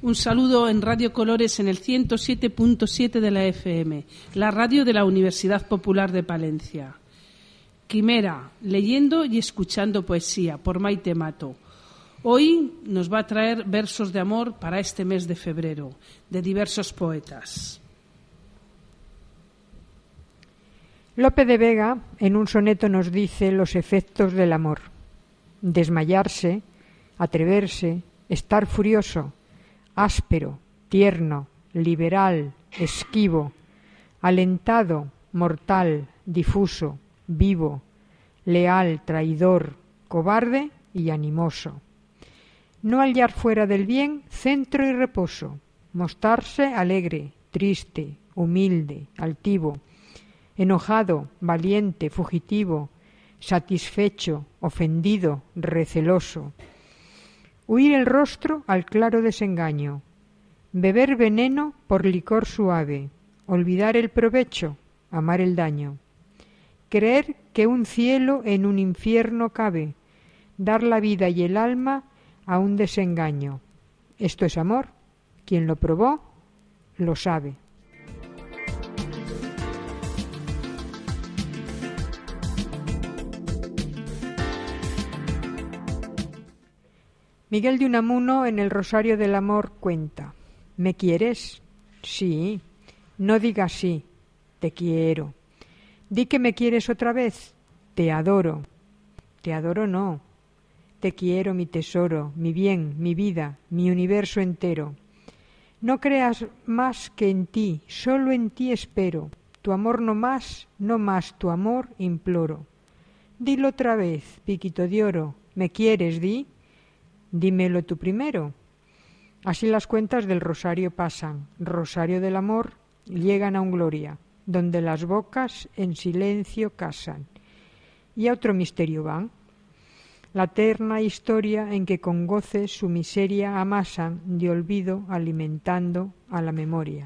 Un saludo en Radio Colores en el 107.7 de la FM, la radio de la Universidad Popular de Palencia. Quimera, leyendo y escuchando poesía, por Maite Mato. Hoy nos va a traer versos de amor para este mes de febrero, de diversos poetas. Lope de Vega en un soneto nos dice los efectos del amor: desmayarse, atreverse, estar furioso, áspero, tierno, liberal, esquivo, alentado, mortal, difuso, vivo, leal, traidor, cobarde y animoso. No hallar fuera del bien centro y reposo, mostrarse alegre, triste, humilde, altivo, enojado, valiente, fugitivo, satisfecho, ofendido, receloso. Huir el rostro al claro desengaño, beber veneno por licor suave, olvidar el provecho, amar el daño. Creer que un cielo en un infierno cabe, dar la vida y el alma a un desengaño. Esto es amor. Quien lo probó, lo sabe. Miguel de Unamuno en el Rosario del Amor cuenta: ¿me quieres? Sí. No digas sí, te quiero. Di que me quieres otra vez, te adoro. Te adoro no. Te quiero, mi tesoro, mi bien, mi vida, mi universo entero. No creas más que en ti, solo en ti espero. Tu amor no más tu amor imploro. Dilo otra vez, piquito de oro, ¿me quieres, di? Dímelo tú primero. Así las cuentas del rosario pasan, rosario del amor, llegan a un gloria, donde las bocas en silencio casan. Y a otro misterio van, la eterna historia en que con goce su miseria amasan, de olvido alimentando a la memoria.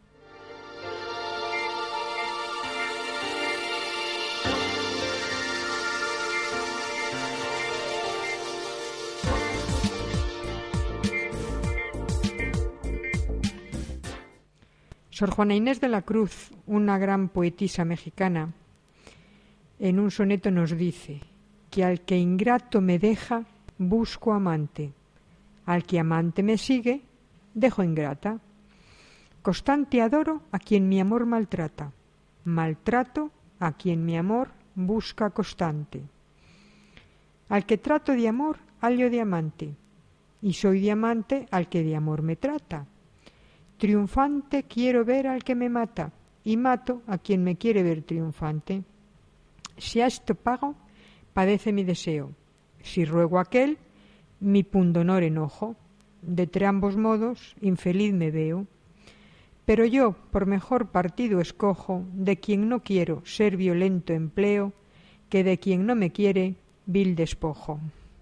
Sor Juana Inés de la Cruz, una gran poetisa mexicana, en un soneto nos dice que al que ingrato me deja, busco amante. Al que amante me sigue, dejo ingrata. Constante adoro a quien mi amor maltrata. Maltrato a quien mi amor busca constante. Al que trato de amor, hallo diamante. Y soy diamante al que de amor me trata. Triunfante quiero ver al que me mata, y mato a quien me quiere ver triunfante. Si a esto pago, padece mi deseo. Si ruego a aquel, mi pundonor enojo. De ambos modos, infeliz me veo. Pero yo, por mejor partido escojo, de quien no quiero ser violento empleo, que de quien no me quiere, vil despojo.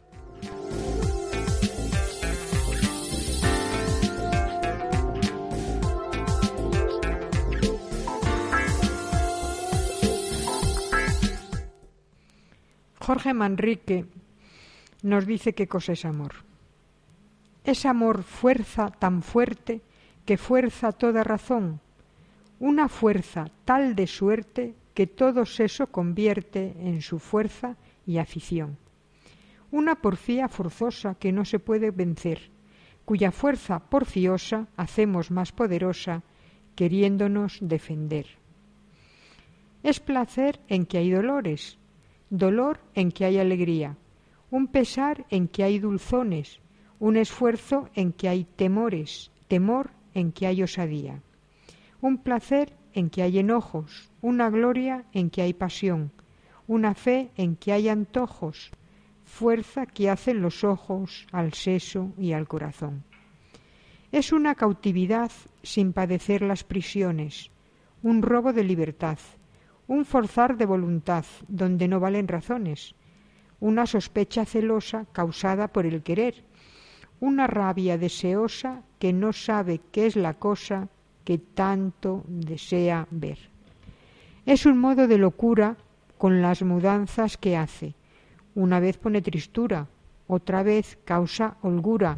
Jorge Manrique nos dice qué cosa es amor. Es amor fuerza tan fuerte que fuerza toda razón, una fuerza tal de suerte que todo seso convierte en su fuerza y afición. Una porfía forzosa que no se puede vencer, cuya fuerza porfiosa hacemos más poderosa, queriéndonos defender. Es placer en que hay dolores, dolor en que hay alegría, un pesar en que hay dulzones, un esfuerzo en que hay temores, temor en que hay osadía, un placer en que hay enojos, una gloria en que hay pasión, una fe en que hay antojos, fuerza que hacen los ojos al seso y al corazón. Es una cautividad sin padecer las prisiones, un robo de libertad, un forzar de voluntad donde no valen razones, una sospecha celosa causada por el querer, una rabia deseosa que no sabe qué es la cosa que tanto desea ver. Es un modo de locura con las mudanzas que hace. Una vez pone tristura, otra vez causa holgura,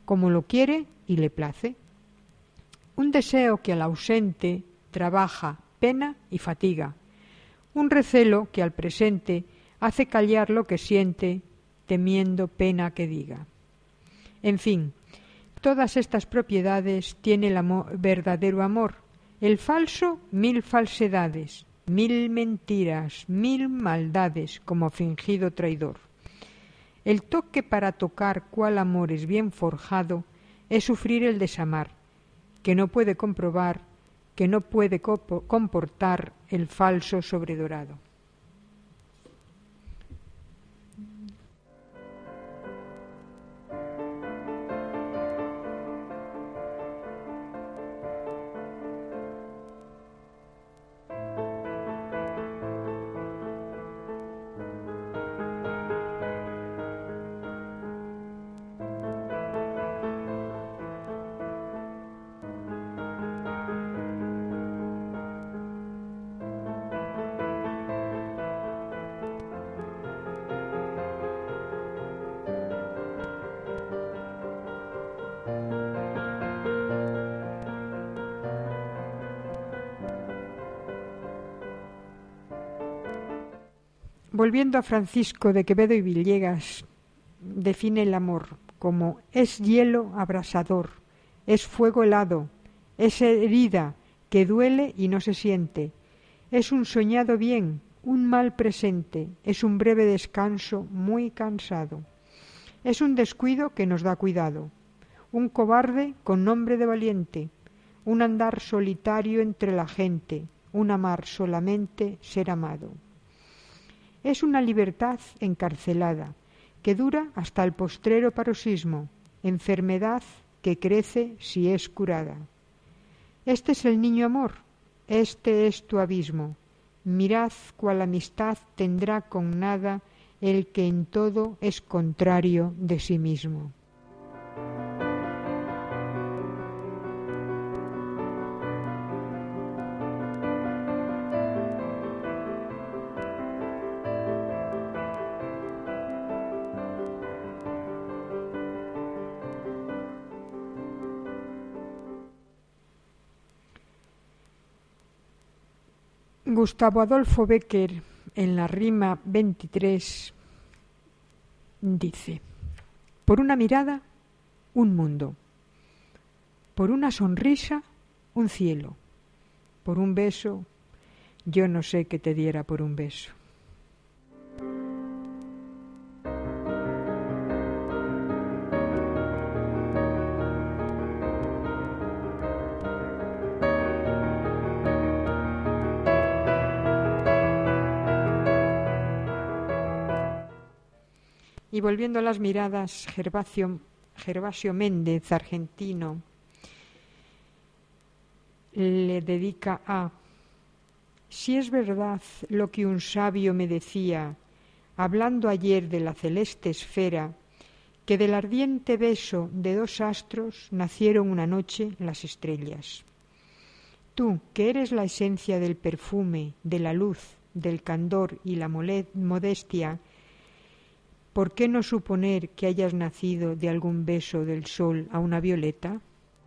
como lo quiere y le place. Un deseo que al ausente trabaja, pena y fatiga. Un recelo que al presente hace callar lo que siente, temiendo pena que diga. En fin, todas estas propiedades tiene el verdadero amor. El falso, 1000 falsedades, 1000 mentiras, 1000 maldades, como fingido traidor. El toque para tocar cuál amor es bien forjado es sufrir el desamar, que no puede comprobar, que no puede comportar el falso sobredorado. Volviendo a Francisco de Quevedo y Villegas, define el amor como es hielo abrasador, es fuego helado, es herida que duele y no se siente, es un soñado bien, un mal presente, es un breve descanso muy cansado, es un descuido que nos da cuidado, un cobarde con nombre de valiente, un andar solitario entre la gente, un amar solamente ser amado. Es una libertad encarcelada, que dura hasta el postrero paroxismo, enfermedad que crece si es curada. Este es el niño amor, este es tu abismo. Mirad cuál amistad tendrá con nada el que en todo es contrario de sí mismo. Gustavo Adolfo Bécquer, en la rima 23, dice: por una mirada, un mundo; por una sonrisa, un cielo; por un beso, yo no sé qué te diera por un beso. Y volviendo a las miradas, Gervasio Méndez, argentino, le dedica a: si es verdad lo que un sabio me decía, hablando ayer de la celeste esfera, que del ardiente beso de dos astros nacieron una noche las estrellas. Tú, que eres la esencia del perfume, de la luz, del candor y la modestia, ¿por qué no suponer que hayas nacido de algún beso del sol a una violeta?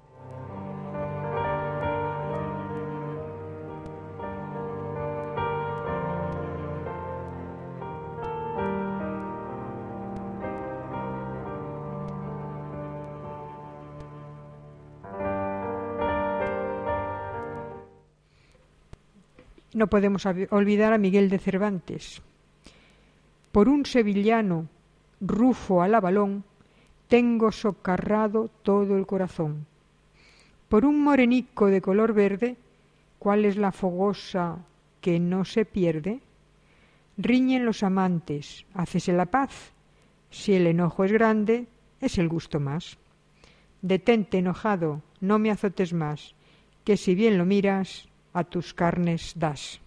No podemos olvidar a Miguel de Cervantes. Por un sevillano Rufo al Avalón, tengo socarrado todo el corazón. Por un morenico de color verde, ¿cuál es la fogosa que no se pierde? Riñen los amantes, hácese la paz. Si el enojo es grande, es el gusto más. Detente, enojado, no me azotes más, que si bien lo miras, a tus carnes das.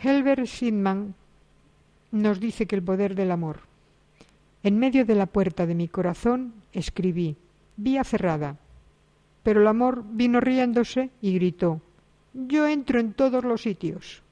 Helbert Sidman nos dice que el poder del amor. En medio de la puerta de mi corazón escribí, vía cerrada, pero el amor vino riéndose y gritó, yo entro en todos los sitios.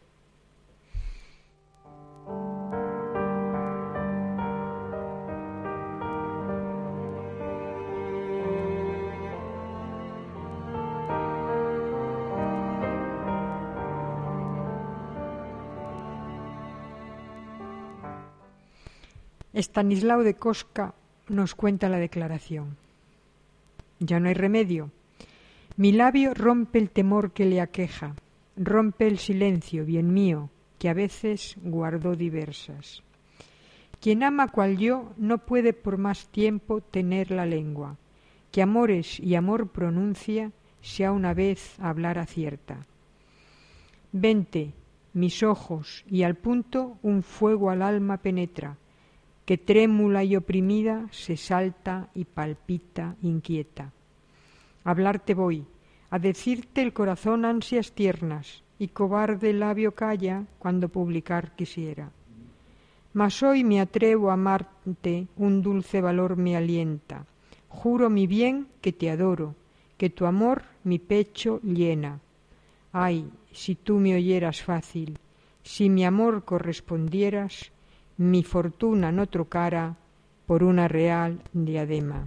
Estanislao de Kostka nos cuenta la declaración. Ya no hay remedio. Mi labio rompe el temor que le aqueja, rompe el silencio, bien mío, que a veces guardó diversas. Quien ama cual yo no puede por más tiempo tener la lengua, que amores y amor pronuncia si a una vez hablar acierta. Vente, mis ojos, y al punto un fuego al alma penetra, que trémula y oprimida se salta y palpita inquieta. A hablarte voy, a decirte el corazón ansias tiernas, y cobarde labio calla cuando publicar quisiera. Mas hoy me atrevo a amarte, un dulce valor me alienta. Juro mi bien que te adoro, que tu amor mi pecho llena. Ay, si tú me oyeras fácil, si mi amor correspondieras, mi fortuna no trocara por una real diadema.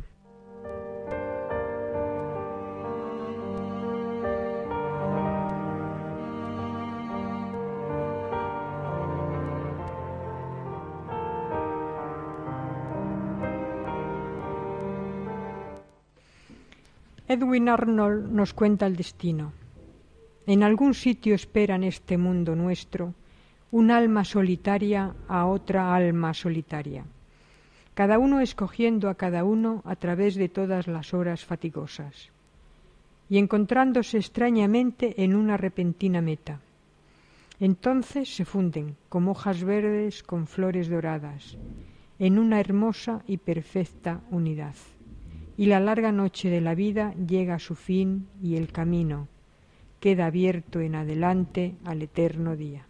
Edwin Arnold nos cuenta el destino. En algún sitio espera en este mundo nuestro un alma solitaria a otra alma solitaria, cada uno escogiendo a cada uno a través de todas las horas fatigosas, y encontrándose extrañamente en una repentina meta. Entonces se funden, como hojas verdes con flores doradas, en una hermosa y perfecta unidad. Y la larga noche de la vida llega a su fin y el camino queda abierto en adelante al eterno día.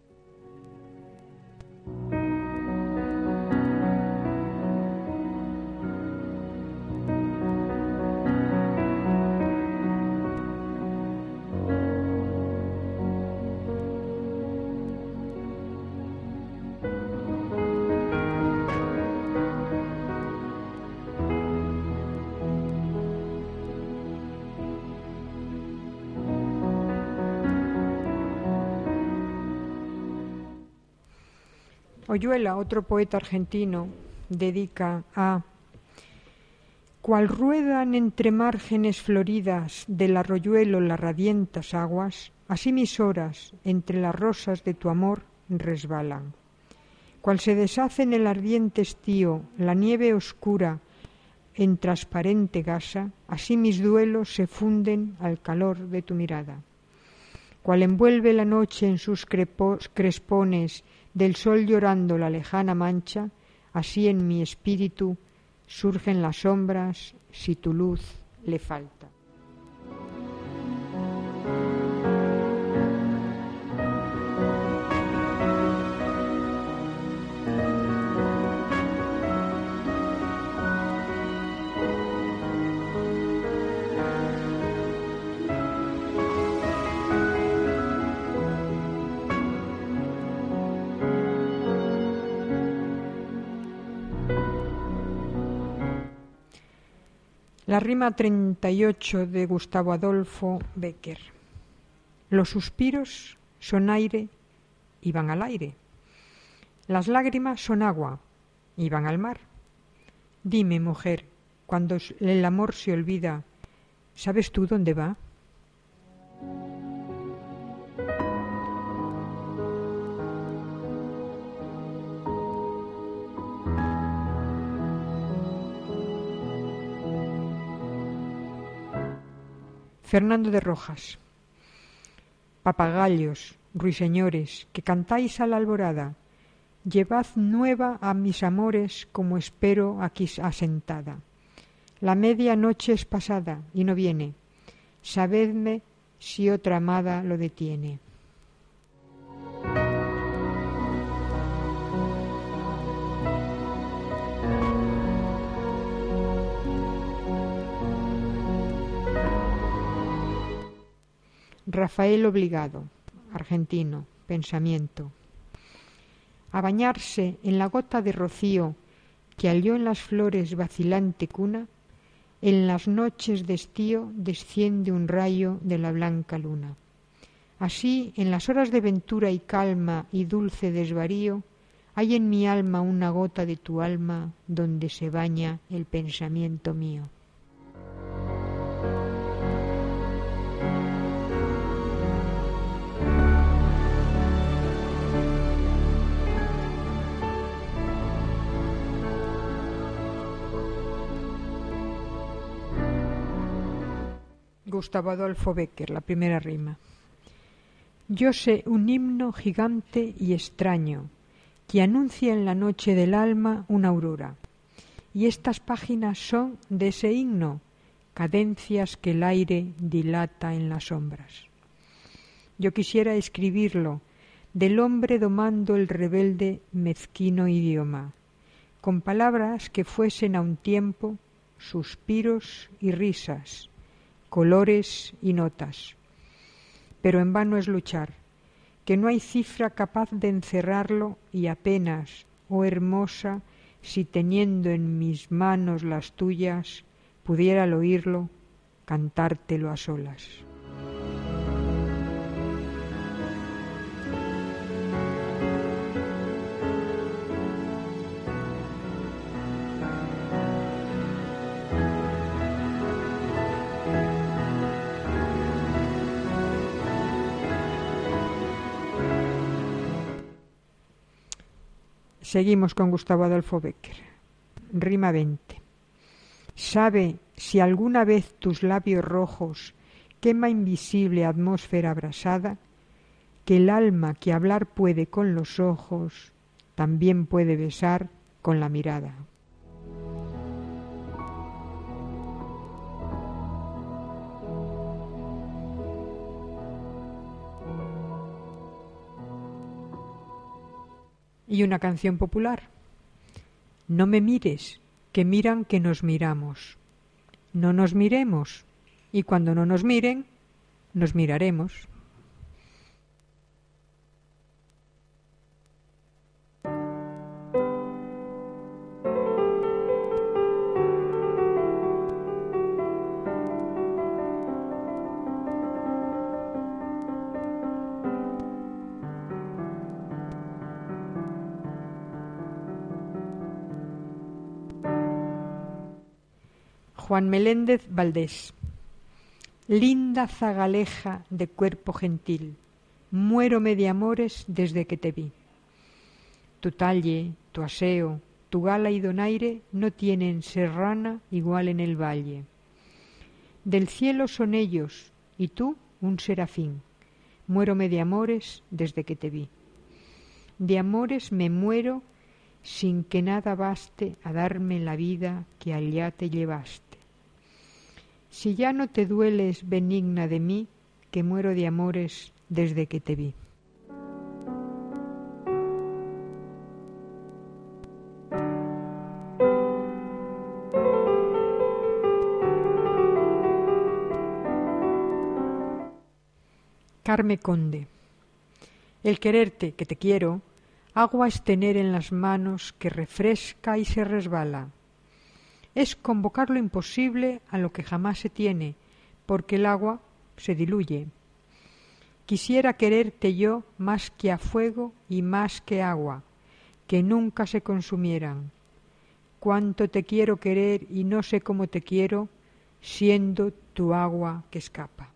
Oyuela, otro poeta argentino, dedica a cual ruedan entre márgenes floridas del arroyuelo las radiantes aguas, así mis horas entre las rosas de tu amor resbalan. Cual se deshace en el ardiente estío la nieve oscura en transparente gasa, así mis duelos se funden al calor de tu mirada. Cual envuelve la noche en sus crespones del sol llorando la lejana mancha, así en mi espíritu surgen las sombras si tu luz le falta. La rima 38 de Gustavo Adolfo Bécquer. Los suspiros son aire y van al aire. Las lágrimas son agua y van al mar. Dime, mujer, cuando el amor se olvida, ¿sabes tú dónde va? Fernando de Rojas. Papagayos, ruiseñores, que cantáis a la alborada, llevad nueva a mis amores como espero aquí asentada. La media noche es pasada y no viene, sabedme si otra amada lo detiene. Rafael Obligado, argentino, pensamiento. A bañarse en la gota de rocío que halló en las flores vacilante cuna, en las noches de estío desciende un rayo de la blanca luna. Así, en las horas de ventura y calma y dulce desvarío, hay en mi alma una gota de tu alma donde se baña el pensamiento mío. Gustavo Adolfo Bécquer, la primera rima. Yo sé un himno gigante y extraño que anuncia en la noche del alma una aurora, y estas páginas son de ese himno, cadencias que el aire dilata en las sombras. Yo quisiera escribirlo del hombre domando el rebelde mezquino idioma, con palabras que fuesen a un tiempo suspiros y risas, colores y notas. Pero en vano es luchar, que no hay cifra capaz de encerrarlo, y apenas, oh hermosa, si teniendo en mis manos las tuyas, pudiera al oírlo cantártelo a solas. Seguimos con Gustavo Adolfo Bécquer. Rima 20. Sabe si alguna vez tus labios rojos quema invisible atmósfera abrasada, que el alma que hablar puede con los ojos también puede besar con la mirada. Y una canción popular. No me mires, que miran que nos miramos. No nos miremos, y cuando no nos miren, nos miraremos. Juan Meléndez Valdés. Linda zagaleja de cuerpo gentil, muérome de amores desde que te vi. Tu talle, tu aseo, tu gala y donaire no tienen serrana igual en el valle. Del cielo son ellos, y tú un serafín. Muérome de amores desde que te vi. De amores me muero sin que nada baste a darme la vida que allá te llevaste. Si ya no te dueles benigna de mí, que muero de amores desde que te vi. Carme Conde. El quererte, que te quiero, agua es tener en las manos que refresca y se resbala. Es convocar lo imposible a lo que jamás se tiene, porque el agua se diluye. Quisiera quererte yo más que a fuego y más que agua, que nunca se consumieran. Cuánto te quiero querer y no sé cómo te quiero, siendo tu agua que escapa.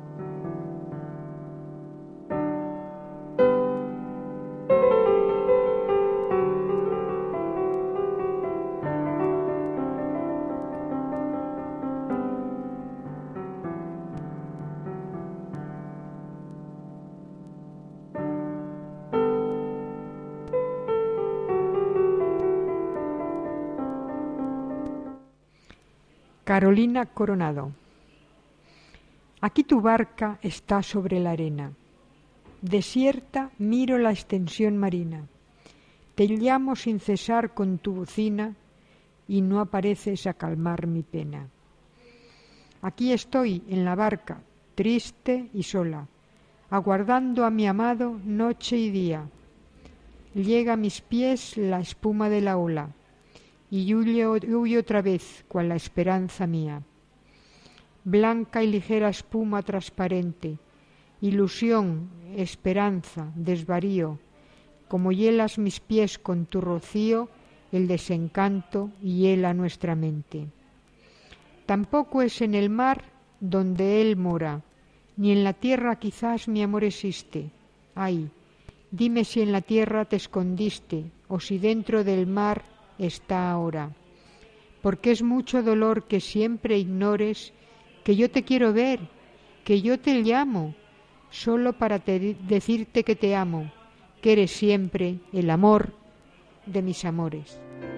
Carolina Coronado. Aquí tu barca está sobre la arena. Desierta miro la extensión marina. Te llamo sin cesar con tu bocina y no apareces a calmar mi pena. Aquí estoy en la barca, triste y sola, aguardando a mi amado noche y día. Llega a mis pies la espuma de la ola, y huye otra vez cual la esperanza mía. Blanca y ligera espuma transparente, ilusión, esperanza, desvarío, como hielas mis pies con tu rocío, el desencanto hiela nuestra mente. Tampoco es en el mar donde él mora, ni en la tierra quizás mi amor existe. Ay, dime si en la tierra te escondiste, o si dentro del mar está ahora. Porque es mucho dolor que siempre ignores que yo te quiero ver, que yo te llamo, solo para decirte que te amo, que eres siempre el amor de mis amores.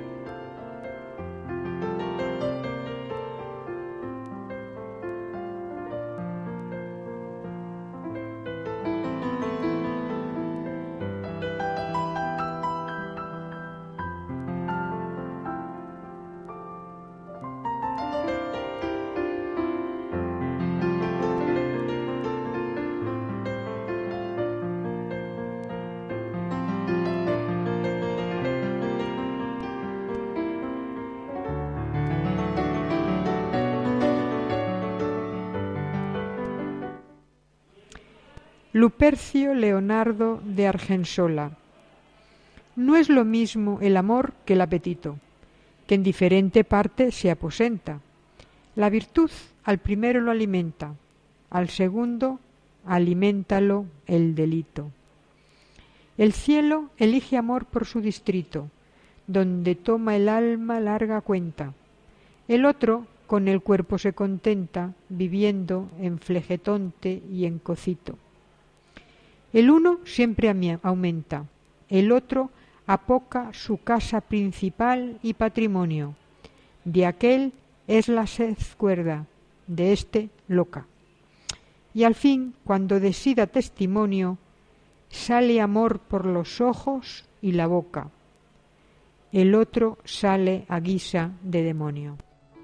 Lupercio Leonardo de Argensola. No es lo mismo el amor que el apetito, que en diferente parte se aposenta. La virtud al primero lo alimenta, al segundo aliméntalo el delito. El cielo elige amor por su distrito, donde toma el alma larga cuenta. El otro con el cuerpo se contenta, viviendo en flegetonte y en cocito. El uno siempre aumenta, el otro apoca su casa principal y patrimonio. De aquel es la sed cuerda, de éste loca. Y al fin, cuando de sí da testimonio, sale amor por los ojos y la boca. El otro sale a guisa de demonio.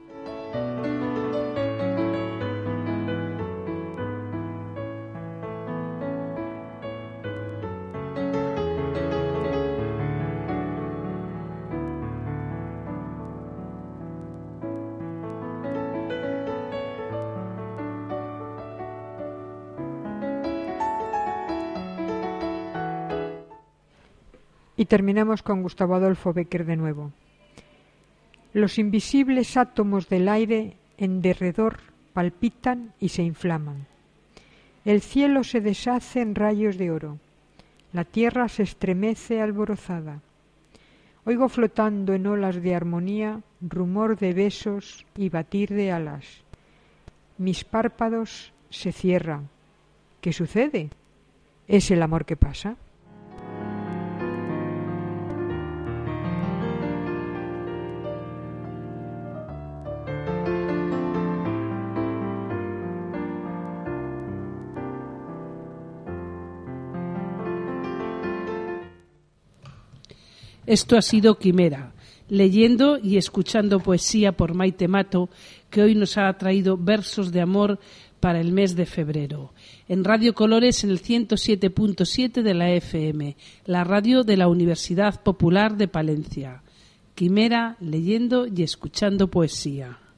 Y terminamos con Gustavo Adolfo Bécquer de nuevo. Los invisibles átomos del aire en derredor palpitan y se inflaman. El cielo se deshace en rayos de oro. La tierra se estremece alborozada. Oigo flotando en olas de armonía rumor de besos y batir de alas. Mis párpados se cierran. ¿Qué sucede? ¿Es el amor que pasa? Esto ha sido Quimera, leyendo y escuchando poesía por Maite Mato, que hoy nos ha traído versos de amor para el mes de febrero. En Radio Colores, en el 107.7 de la FM, la radio de la Universidad Popular de Palencia. Quimera, leyendo y escuchando poesía.